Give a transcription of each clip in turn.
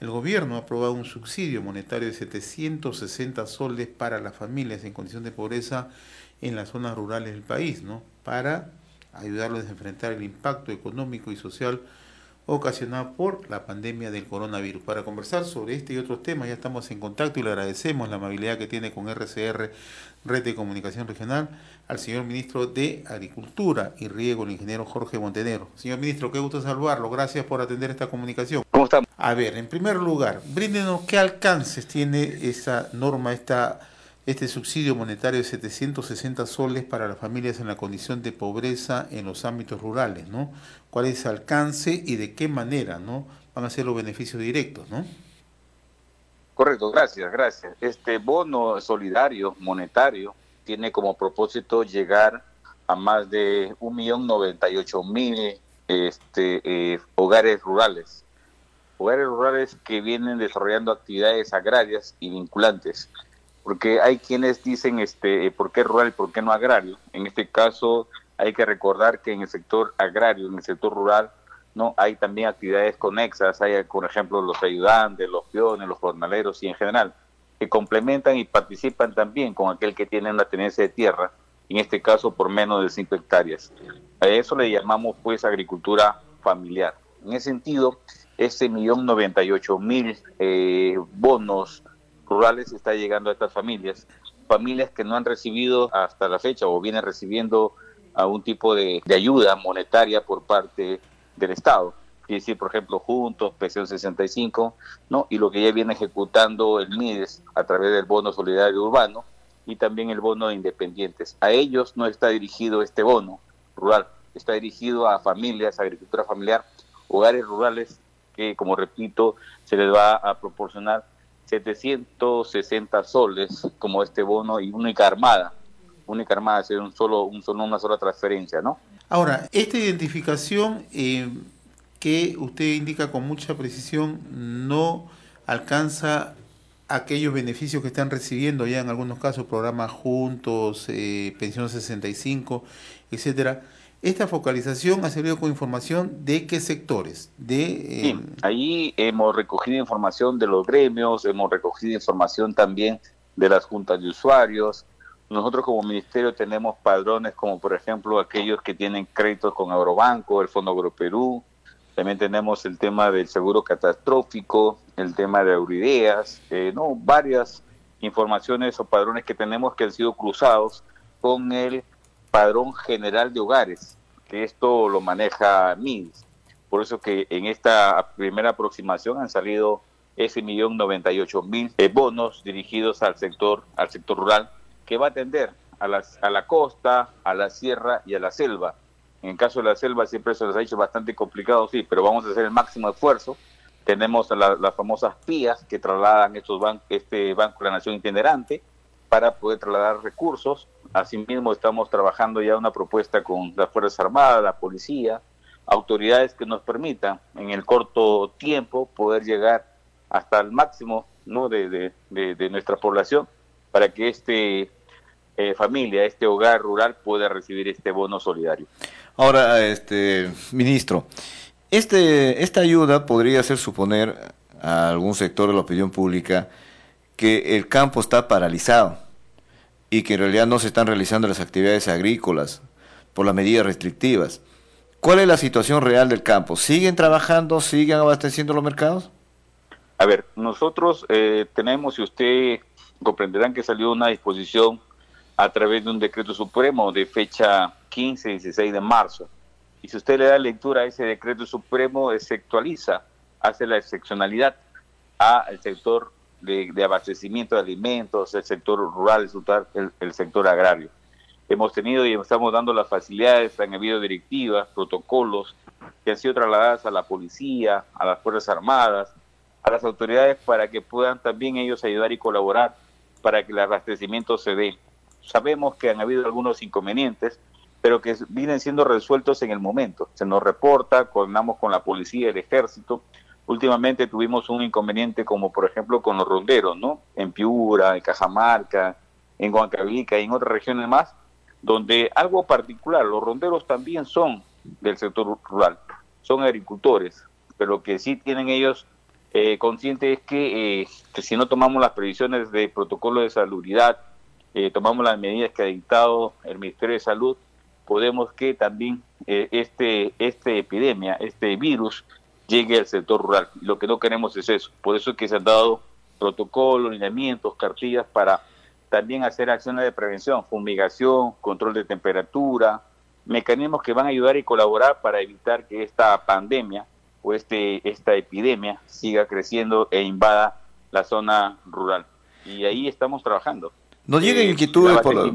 el gobierno ha aprobado un subsidio monetario de 760 soles para las familias en condición de pobreza en las zonas rurales del país, ¿no? Para ayudarlos a enfrentar el impacto económico y social ocasionado por la pandemia del coronavirus. Para conversar sobre este y otros temas ya estamos en contacto y le agradecemos la amabilidad que tiene con RCR, Red de Comunicación Regional, al señor ministro de Agricultura y Riego, el ingeniero Jorge Montenegro. Señor ministro, qué gusto saludarlo. Gracias por atender esta comunicación. ¿Cómo estamos? A ver, en primer lugar, bríndenos qué alcances tiene esa norma, este subsidio monetario de 760 soles para las familias en la condición de pobreza en los ámbitos rurales, ¿no? ¿Cuál es el alcance y de qué manera, ¿no? Van a ser los beneficios directos, ¿no? Correcto, gracias. Este bono solidario monetario tiene como propósito llegar a más de 1.098.000 hogares rurales. Hogares rurales que vienen desarrollando actividades agrarias y vinculantes. Porque hay quienes dicen por qué rural y por qué no agrario. En este caso hay que recordar que en el sector agrario, en el sector rural, no hay también actividades conexas, hay por ejemplo los ayudantes, los peones, los jornaleros y en general, que complementan y participan también con aquel que tiene una tenencia de tierra, en este caso por menos de 5 hectáreas. A eso le llamamos pues agricultura familiar. En ese sentido, ese 1.098.000 bonos rurales está llegando a estas familias que no han recibido hasta la fecha o vienen recibiendo algún tipo de ayuda monetaria por parte del Estado. Quiere decir, por ejemplo, Juntos, Pensión 65, ¿no? Y lo que ya viene ejecutando el MIDES a través del bono solidario urbano y también el bono de independientes. A ellos no está dirigido este bono rural, está dirigido a familias, agricultura familiar, hogares rurales que, como repito, se les va a proporcionar 760 soles como este bono y única armada, es una sola transferencia, ¿no? Ahora, esta identificación que usted indica con mucha precisión no alcanza aquellos beneficios que están recibiendo ya en algunos casos, programas Juntos, Pensión 65, etcétera. Esta focalización ha servido con información de qué sectores, Sí, ahí hemos recogido información de los gremios, hemos recogido información también de las juntas de usuarios. Nosotros como ministerio tenemos padrones como por ejemplo aquellos que tienen créditos con Agrobanco, el Fondo Agroperú. También tenemos el tema del seguro catastrófico, el tema de Eurideas, no, varias informaciones o padrones que tenemos que han sido cruzados con el padrón general de hogares, que esto lo maneja MIDES. Por eso que en esta primera aproximación han salido ese 1.098.000 bonos dirigidos al sector rural, que va a atender a la costa, a la sierra y a la selva. En el caso de la selva siempre se les ha hecho bastante complicado, sí, pero vamos a hacer el máximo esfuerzo. Tenemos las famosas PIAs que trasladan este Banco de la Nación itinerante para poder trasladar recursos. Asimismo estamos trabajando ya una propuesta con las Fuerzas Armadas, la policía, autoridades que nos permitan en el corto tiempo poder llegar hasta el máximo, ¿no? de nuestra población para que este hogar rural pueda recibir este bono solidario. Ahora, ministro, esta ayuda podría hacer suponer a algún sector de la opinión pública que el campo está paralizado y que en realidad no se están realizando las actividades agrícolas por las medidas restrictivas. ¿Cuál es la situación real del campo? ¿Siguen trabajando? ¿Siguen abasteciendo los mercados? A ver, nosotros tenemos, y usted comprenderán que salió una disposición a través de un decreto supremo de fecha 15 y 16 de marzo. Y si usted le da lectura a ese decreto supremo, se actualiza, hace la excepcionalidad al sector de abastecimiento de alimentos, el sector rural, el sector agrario. Hemos tenido y estamos dando las facilidades, han habido directivas, protocolos que han sido trasladadas a la policía, a las Fuerzas Armadas, a las autoridades para que puedan también ellos ayudar y colaborar para que el abastecimiento se dé. Sabemos que han habido algunos inconvenientes, pero que vienen siendo resueltos en el momento. Se nos reporta, coordinamos con la policía, el ejército. Últimamente tuvimos un inconveniente como por ejemplo con los ronderos, ¿no? En Piura, en Cajamarca, en Huancavelica y en otras regiones más, donde algo particular, los ronderos también son del sector rural, son agricultores, pero que sí tienen ellos conscientes que si no tomamos las previsiones de protocolo de salubridad, tomamos las medidas que ha dictado el Ministerio de Salud, podemos que también este epidemia, este virus, llegue al sector rural. Lo que no queremos es eso. Por eso es que se han dado protocolos, lineamientos, cartillas para también hacer acciones de prevención, fumigación, control de temperatura, mecanismos que van a ayudar y colaborar para evitar que esta pandemia o esta epidemia siga creciendo e invada la zona rural. Y ahí estamos trabajando. Nos llegan inquietudes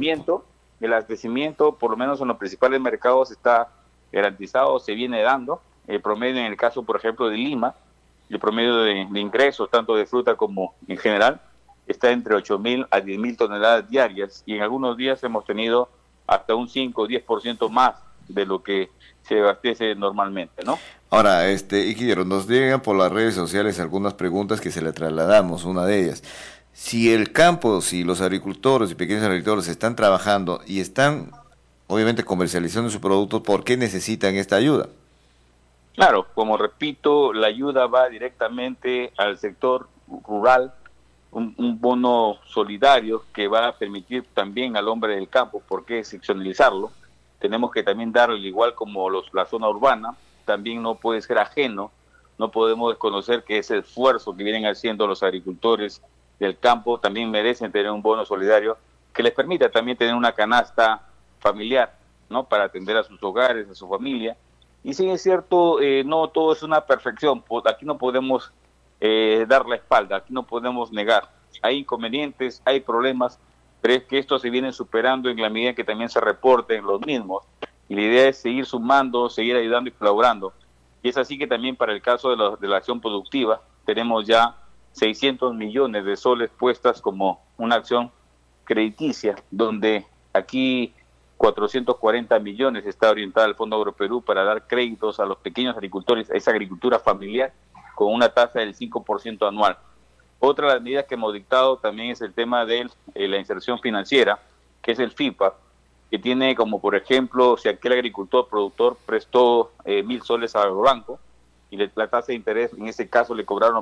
El abastecimiento, por lo menos en los principales mercados, está garantizado, se viene dando. El promedio en el caso, por ejemplo, de Lima, el promedio de ingresos, tanto de fruta como en general, está entre 8.000 a 10.000 toneladas diarias, y en algunos días hemos tenido hasta un 5 o 10% más de lo que se abastece normalmente, ¿no? Ahora, Iquillero, nos llegan por las redes sociales algunas preguntas que se le trasladamos, una de ellas. Si el campo, si los agricultores y pequeños agricultores están trabajando y están, obviamente, comercializando sus productos, ¿por qué necesitan esta ayuda? Claro, como repito, la ayuda va directamente al sector rural, un bono solidario que va a permitir también al hombre del campo, ¿por qué excepcionalizarlo? Tenemos que también darle, igual como la zona urbana, también no puede ser ajeno, no podemos desconocer que ese esfuerzo que vienen haciendo los agricultores del campo también merecen tener un bono solidario que les permita también tener una canasta familiar, ¿no? Para atender a sus hogares, a su familia. Y sí, es cierto, no todo es una perfección, aquí no podemos dar la espalda, aquí no podemos negar. Hay inconvenientes, hay problemas, pero es que estos se vienen superando en la medida que también se reporten los mismos. Y la idea es seguir sumando, seguir ayudando y colaborando. Y es así que también para el caso de la acción productiva, tenemos ya 600 millones de soles puestas como una acción crediticia, donde aquí 440 millones está orientada al Fondo Agroperú para dar créditos a los pequeños agricultores, a esa agricultura familiar, con una tasa del 5% anual. Otra de las medidas que hemos dictado también es el tema de la inserción financiera, que es el FIPA, que tiene como, por ejemplo, si aquel agricultor productor prestó 1.000 soles al banco y la tasa de interés en ese caso le cobraron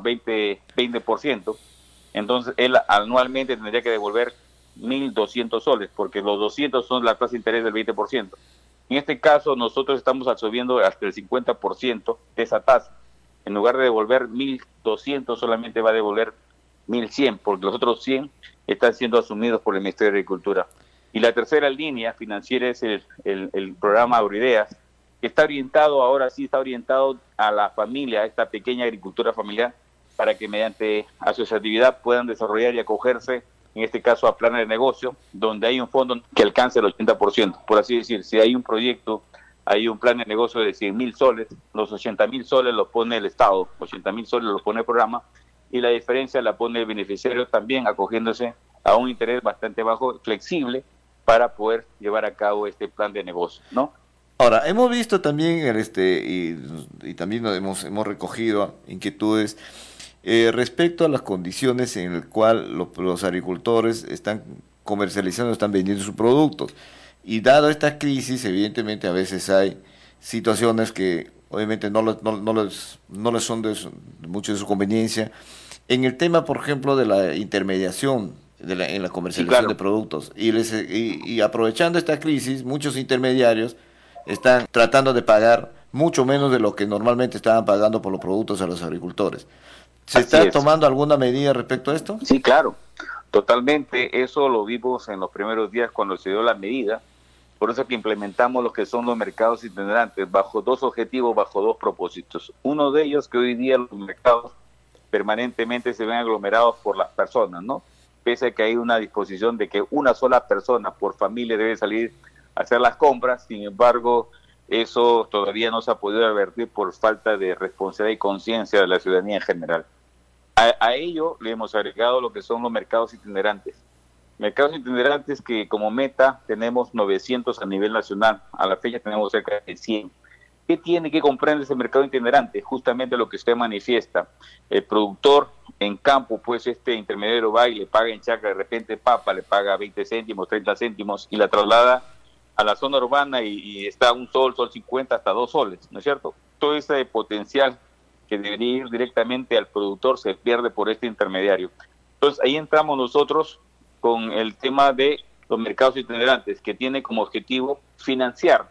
20%, entonces él anualmente tendría que devolver 1.200 soles, porque los 200 son la tasa de interés del 20%. En este caso nosotros estamos absorbiendo hasta el 50% de esa tasa. En lugar de devolver 1.200, solamente va a devolver 1.100, porque los otros 100 están siendo asumidos por el Ministerio de Agricultura. Y la tercera línea financiera es el programa Agroideas, que está orientado, ahora sí está orientado a la familia, a esta pequeña agricultura familiar, para que mediante asociatividad puedan desarrollar y acogerse, en este caso a planes de negocio, donde hay un fondo que alcance el 80%. Por así decir, si hay un proyecto, hay un plan de negocio de 100.000 soles, los 80.000 soles los pone el Estado, 80.000 soles los pone el programa, y la diferencia la pone el beneficiario también, acogiéndose a un interés bastante bajo, flexible, para poder llevar a cabo este plan de negocio, ¿no? Ahora, hemos visto también, y también hemos recogido inquietudes respecto a las condiciones en las cuales los agricultores están comercializando, están vendiendo sus productos. Y dado esta crisis, evidentemente a veces hay situaciones que obviamente no les son de mucho de su conveniencia. En el tema, por ejemplo, de la intermediación en la comercialización, sí, claro, de productos, y aprovechando esta crisis, muchos intermediarios están tratando de pagar mucho menos de lo que normalmente estaban pagando por los productos a los agricultores. ¿Se está tomando alguna medida respecto a esto? Sí, claro, totalmente. Eso lo vimos en los primeros días cuando se dio la medida. Por eso que implementamos lo que son los mercados itinerantes, bajo dos objetivos, bajo dos propósitos. Uno de ellos, que hoy día los mercados permanentemente se ven aglomerados por las personas, ¿no? Pese a que hay una disposición de que una sola persona por familia debe salir a hacer las compras, sin embargo, eso todavía no se ha podido advertir por falta de responsabilidad y conciencia de la ciudadanía en general. A ello le hemos agregado lo que son los mercados itinerantes. Mercados itinerantes que como meta tenemos 900 a nivel nacional, a la fecha tenemos cerca de 100. ¿Qué comprende ese mercado itinerante? Justamente lo que usted manifiesta. El productor en campo, pues este intermediario va y le paga en chacra de repente papa, le paga 20 céntimos, 30 céntimos y la traslada a la zona urbana y está un sol, sol 50, hasta 2 soles, ¿no es cierto? Todo ese potencial que debería ir directamente al productor se pierde por este intermediario. Entonces ahí entramos nosotros con el tema de los mercados itinerantes, que tiene como objetivo financiar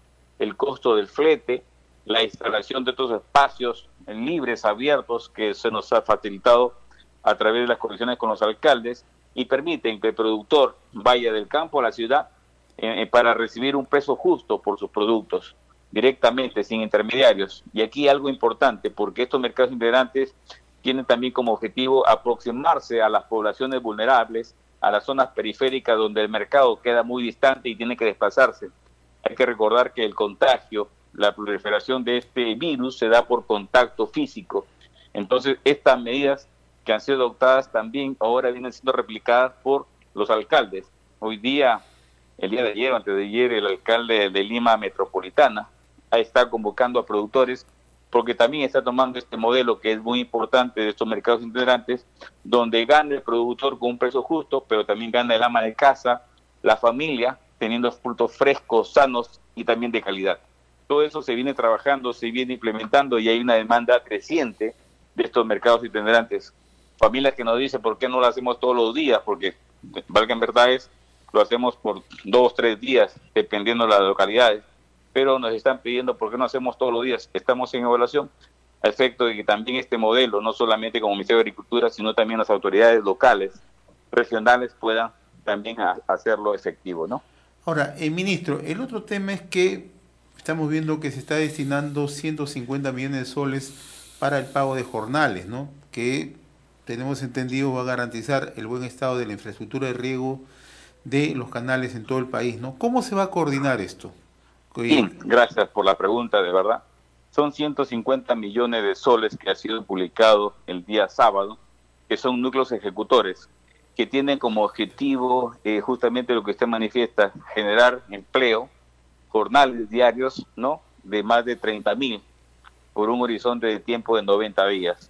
el costo del flete, la instalación de estos espacios libres, abiertos, que se nos ha facilitado a través de las conexiones con los alcaldes y permiten que el productor vaya del campo a la ciudad para recibir un precio justo por sus productos, directamente, sin intermediarios. Y aquí algo importante, porque estos mercados itinerantes tienen también como objetivo aproximarse a las poblaciones vulnerables, a las zonas periféricas donde el mercado queda muy distante y tiene que desplazarse. Hay que recordar que el contagio, la proliferación de este virus se da por contacto físico. Entonces, estas medidas que han sido adoptadas también ahora vienen siendo replicadas por los alcaldes. Hoy día, el día de ayer o antes de ayer, el alcalde de Lima Metropolitana está convocando a productores porque también está tomando este modelo que es muy importante de estos mercados itinerantes, donde gana el productor con un precio justo, pero también gana el ama de casa, la familia, teniendo frutos frescos, sanos y también de calidad. Todo eso se viene trabajando, se viene implementando y hay una demanda creciente de estos mercados itinerantes. Familias que nos dicen por qué no lo hacemos todos los días, porque valga en verdad lo hacemos por 2, 3 días, dependiendo de las localidades, pero nos están pidiendo por qué no hacemos todos los días. Estamos en evaluación a efecto de que también este modelo, no solamente como Ministerio de Agricultura, sino también las autoridades locales, regionales, puedan también hacerlo efectivo, ¿no? Ahora, ministro, el otro tema es que estamos viendo que se está destinando 150 millones de soles para el pago de jornales, ¿no? Que tenemos entendido va a garantizar el buen estado de la infraestructura de riego de los canales en todo el país, ¿no? ¿Cómo se va a coordinar esto? Sí, gracias por la pregunta, de verdad. Son 150 millones de soles que ha sido publicado el día sábado, que son núcleos ejecutores, que tienen como objetivo justamente lo que usted manifiesta, generar empleo, jornales diarios, ¿no?, de más de 30.000 por un horizonte de tiempo de 90 días.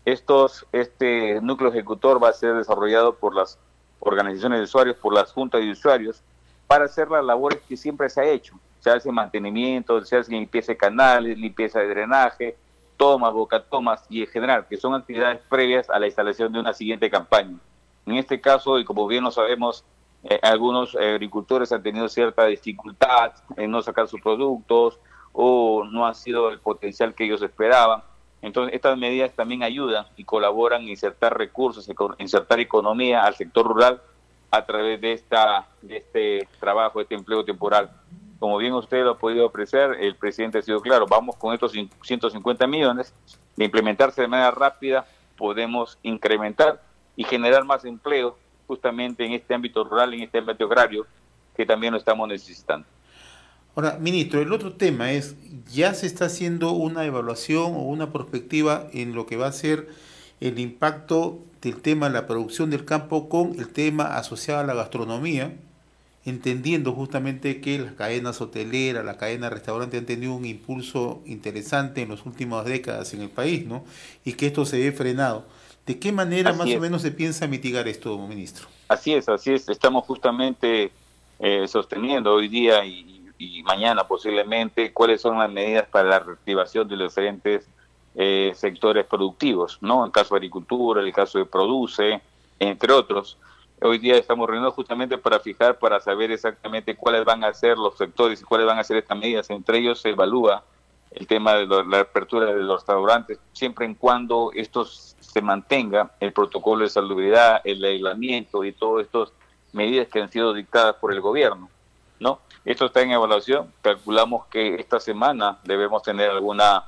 Este núcleo ejecutor va a ser desarrollado por las organizaciones de usuarios, por las juntas de usuarios, para hacer las labores que siempre se ha hecho. Se hace mantenimiento, se hace limpieza de canales, limpieza de drenaje, tomas, bocatomas y en general, que son actividades previas a la instalación de una siguiente campaña. En este caso, y como bien lo sabemos, algunos agricultores han tenido cierta dificultad en no sacar sus productos o no ha sido el potencial que ellos esperaban. Entonces, estas medidas también ayudan y colaboran en insertar recursos, insertar economía al sector rural a través de este trabajo, este empleo temporal. Como bien usted lo ha podido apreciar, el presidente ha sido claro, vamos con estos 150 millones, de implementarse de manera rápida, podemos incrementar y generar más empleo justamente en este ámbito rural, en este ámbito agrario, que también lo estamos necesitando. Ahora, ministro, el otro tema es, ya se está haciendo una evaluación o una perspectiva en lo que va a ser el impacto del tema de la producción del campo con el tema asociado a la gastronomía, entendiendo justamente que las cadenas hoteleras, la cadena de restaurantes han tenido un impulso interesante en las últimas décadas en el país, ¿no? Y que esto se ve frenado. ¿De qué manera más o menos se piensa mitigar esto, ministro? Así es. Estamos justamente sosteniendo hoy día y mañana posiblemente cuáles son las medidas para la reactivación de los diferentes sectores productivos, ¿no? En el caso de agricultura, en el caso de produce, entre otros. Hoy día estamos reunidos justamente para saber exactamente cuáles van a ser los sectores y cuáles van a ser estas medidas. Entre ellos se evalúa el tema de la apertura de los restaurantes, siempre en cuando estos se mantenga el protocolo de salubridad, el aislamiento y todas estas medidas que han sido dictadas por el gobierno, ¿no? Esto está en evaluación. Calculamos que esta semana debemos tener alguna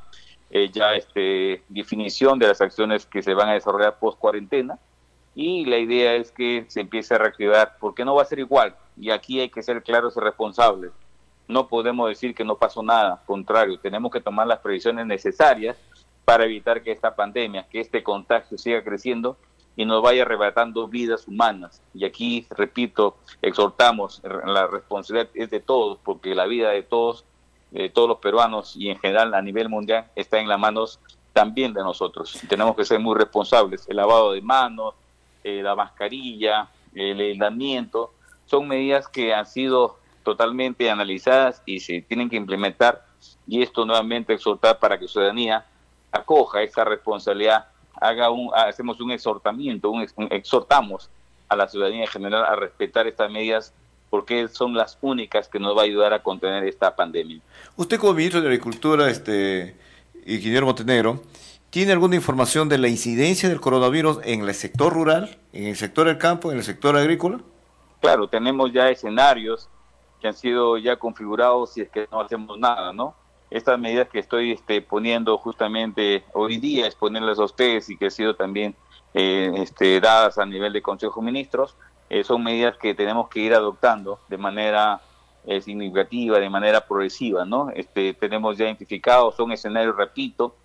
definición de las acciones que se van a desarrollar post cuarentena. Y la idea es que se empiece a reactivar, porque no va a ser igual. Y aquí hay que ser claros y responsables. No podemos decir que no pasó nada, contrario, tenemos que tomar las previsiones necesarias para evitar que esta pandemia, que este contagio siga creciendo y nos vaya arrebatando vidas humanas. Y aquí, repito, exhortamos, la responsabilidad es de todos, porque la vida de todos los peruanos y en general a nivel mundial está en las manos también de nosotros. Tenemos que ser muy responsables. El lavado de manos, la mascarilla, el aislamiento, son medidas que han sido totalmente analizadas y se tienen que implementar, y esto nuevamente exhortar para que la ciudadanía acoja esta responsabilidad, hacemos un exhortamiento, exhortamos a la ciudadanía en general a respetar estas medidas porque son las únicas que nos va a ayudar a contener esta pandemia. Usted como ministro de Agricultura, ingeniero Montenegro, ¿tiene alguna información de la incidencia del coronavirus en el sector rural, en el sector del campo, en el sector agrícola? Claro, tenemos ya escenarios que han sido ya configurados si es que no hacemos nada, ¿no? Estas medidas que estoy poniendo justamente hoy día, exponerlas a ustedes y que han sido también dadas a nivel de Consejo de Ministros, son medidas que tenemos que ir adoptando de manera significativa, de manera progresiva, ¿no? Tenemos ya identificados, son escenarios, repito,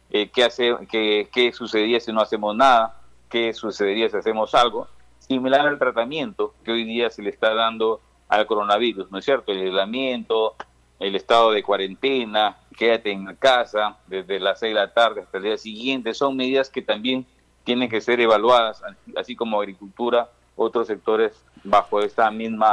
qué sucedería si no hacemos nada, qué sucedería si hacemos algo, similar al tratamiento que hoy día se le está dando al coronavirus, ¿no es cierto? El aislamiento, el estado de cuarentena, quédate en casa desde las 6 de la tarde hasta el día siguiente, son medidas que también tienen que ser evaluadas, así como agricultura, otros sectores bajo este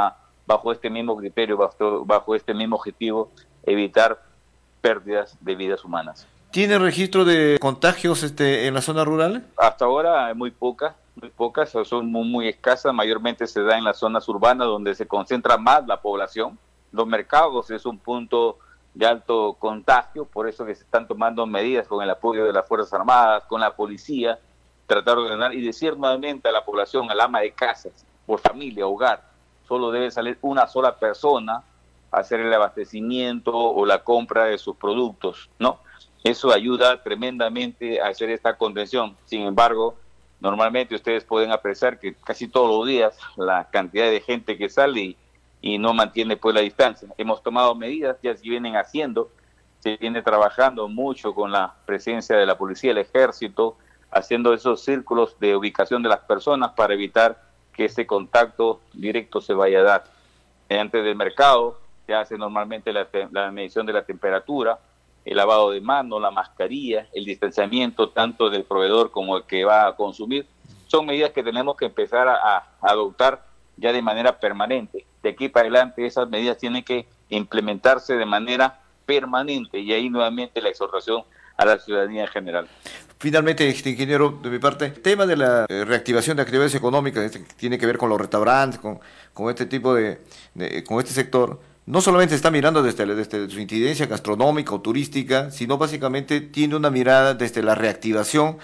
mismo criterio, bajo este mismo objetivo, evitar pérdidas de vidas humanas. ¿Tiene registro de contagios en la zona rural? Hasta ahora muy pocas, son muy escasas, mayormente se da en las zonas urbanas donde se concentra más la población. Los mercados es un punto de alto contagio, por eso que se están tomando medidas con el apoyo de las Fuerzas Armadas, con la policía, tratar de ordenar y decir nuevamente a la población, al ama de casa, por familia, hogar, solo debe salir una sola persona a hacer el abastecimiento o la compra de sus productos, ¿no? Eso ayuda tremendamente a hacer esta contención. Sin embargo, normalmente ustedes pueden apreciar que casi todos los días la cantidad de gente que sale y no mantiene pues la distancia. Hemos tomado medidas, ya se vienen haciendo, se viene trabajando mucho con la presencia de la policía, el ejército, haciendo esos círculos de ubicación de las personas para evitar que ese contacto directo se vaya a dar. Antes del mercado se hace normalmente la medición de la temperatura, el lavado de manos, la mascarilla, el distanciamiento tanto del proveedor como el que va a consumir. Son medidas que tenemos que empezar a adoptar ya de manera permanente. De aquí para adelante esas medidas tienen que implementarse de manera permanente y ahí nuevamente la exhortación a la ciudadanía en general. Finalmente, ingeniero, de mi parte, el tema de la reactivación de actividades económicas, que tiene que ver con los restaurantes, con este tipo con este sector, no solamente se está mirando desde su incidencia gastronómica o turística, sino básicamente tiene una mirada desde la reactivación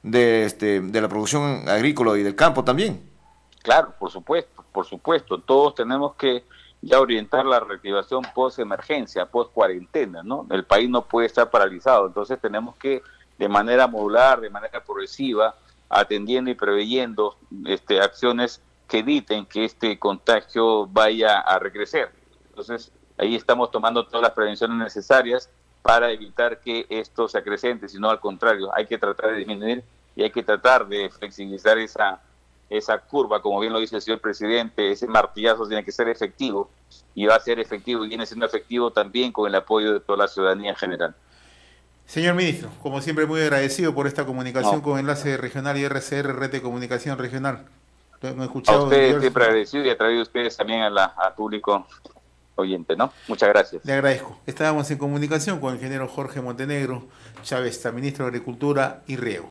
de la producción agrícola y del campo también. Claro, por supuesto, todos tenemos que ya orientar la reactivación post-emergencia, post-cuarentena, ¿no? El país no puede estar paralizado, entonces tenemos que de manera modular, de manera progresiva, atendiendo y preveyendo acciones que eviten que este contagio vaya a regresar. Entonces, ahí estamos tomando todas las prevenciones necesarias para evitar que esto se acrecente, sino al contrario, hay que tratar de disminuir y hay que tratar de flexibilizar esa curva, como bien lo dice el señor presidente, ese martillazo tiene que ser efectivo y va a ser efectivo y viene siendo efectivo también con el apoyo de toda la ciudadanía en general. Señor ministro, como siempre muy agradecido por esta comunicación con Enlace Regional y RCR, Red de Comunicación Regional. Lo he escuchado a ustedes siempre agradecido y a través de ustedes también al público oyente, ¿no? Muchas gracias. Le agradezco. Estábamos en comunicación con el ingeniero Jorge Montenegro Chávez, ministro de Agricultura y Riego.